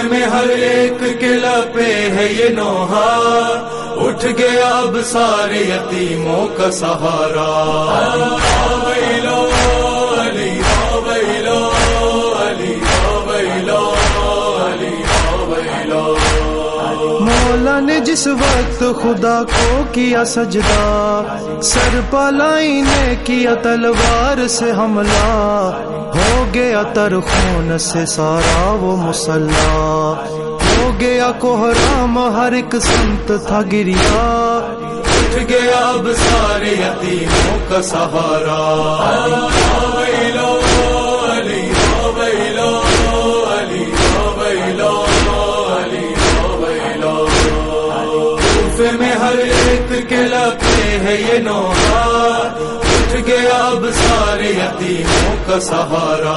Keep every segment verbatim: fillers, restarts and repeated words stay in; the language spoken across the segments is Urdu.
میں ہر ایک کے لپے ہے یہ نوحہ، اٹھ گیا اب سارے یتیموں کا سہارا۔ ویلو علی ویلو علی ویلو علی ویلو۔ مولا نے جس وقت خدا کو کیا سجدہ، سر پالائی نے کیا تلوار سے حملہ، ہو گیا تر خون سے سارا وہ مصلی، ہو گیا کوہرام ہر ایک سمت تھا گریا، اٹھ گیا اب سارے یتیموں کا سہارا۔ ویلو علی ویلو علی ویلو علی ویلو۔ کوفے میں ہر ایک کے لپے ہے یہ نوحہ، اٹھ گیا اب سارے یتیموں کا سہارا۔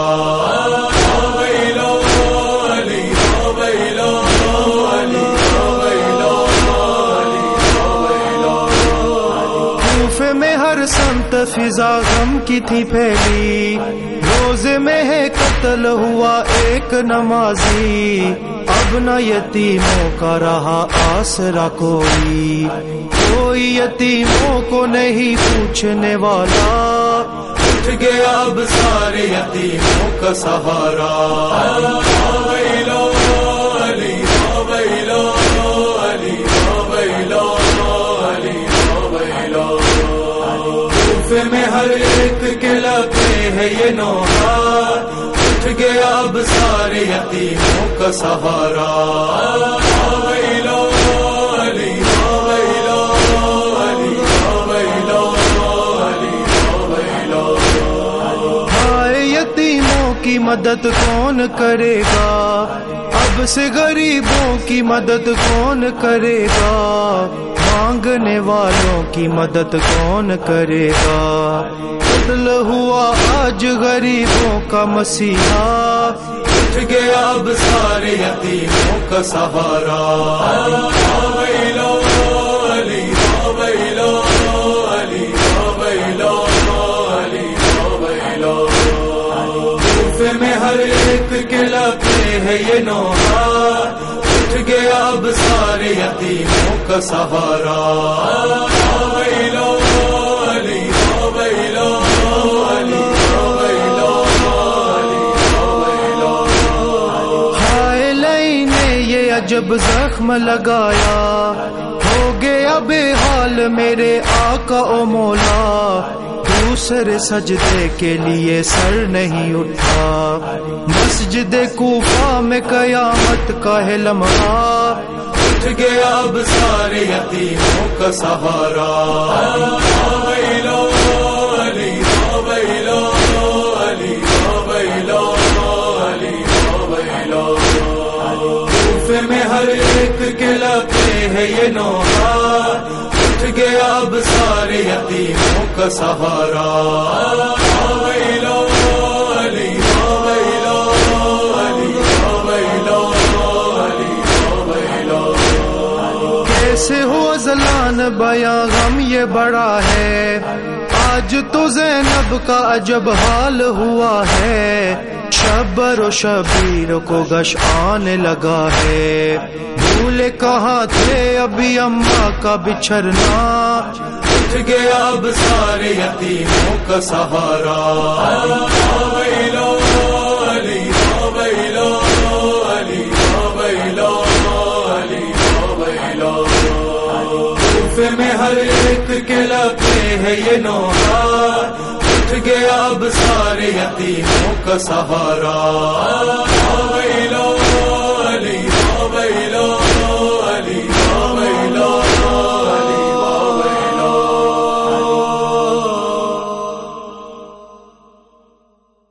ویلو علی ویلو علی ویلو علی ویلو۔ کوفے میں ہر سمت فضا غم کی تھی پھیلی، روزے میں ہے قتل ہوا ایک نمازی، اب نہ یتیموں کا رہا آسرا کوئی، کوئی یتیموں کو نہیں پوچھنے والا، اٹھ گیا اب سارے یتیموں کا سہارا۔ ویلو علی ویلو علی ویلو علی ویلو۔ کوفے میں ہر ایک کے لپے ہے یہ نوحہ، اٹھ گیا اب سارے یتیموں کا سہارا۔ ویلو علی ویلو علی ویلو علی ویلو۔ ہائے یتیموں کی مدد کون کرے گا، اب سے غریبوں کی مدد کون کرے گا، مانگنے والوں کی مدد کون کرے گا، قتل ہوا آج غریبوں کا مسیحا، اٹھ گیا اب سارے یتیموں کا سہارا۔ ویلو علی ویلو علی ویلو علی ویلو۔ کوفے میں ہر ایک کے لپے ہے یہ نوحہ، اٹھ گیا اب سارے یتیموں کا سہارا۔ ویلو علی ویلو علی ویلو علی ویلو۔ ہائے لئی نے یہ عجب زخم لگایا، ہو گیا بے حال میرے آقا و مولا، دوسرے سجدے کے لیے سر نہیں اٹھا، مسجد کوفہ میں قیامت کا ہے لمحہ، اٹھ گیا اب سارے یتیموں کا سہارا۔ ویلو علی ویلو علی ویلو علی ویلو۔ کوفے میں ہر ایک کے لپے ہے یہ نوحہ، اٹھ گیا اب سارے یتیموں کا سہارا۔ ویلو علی ویلو علی ویلو علی ویلو۔ کیسے ہو زلان بیاں غم یہ بڑا ہے، آج تو زینب کا عجب حال ہوا ہے، شبر و شبیر کو غش آنے لگا ہے، بھولے کہاں تھے ابھی اماں کا بچھرنا، اٹھ گیا اب سارے یتیموں کا سہارا۔ ویلو علی ویلو علی ویلو علی ویلو۔ کوفے میں ہر ایک کے لپے ہے یہ نوحہ، اٹھ گیا اب سارے یتیموں کا سہارا۔ ویلو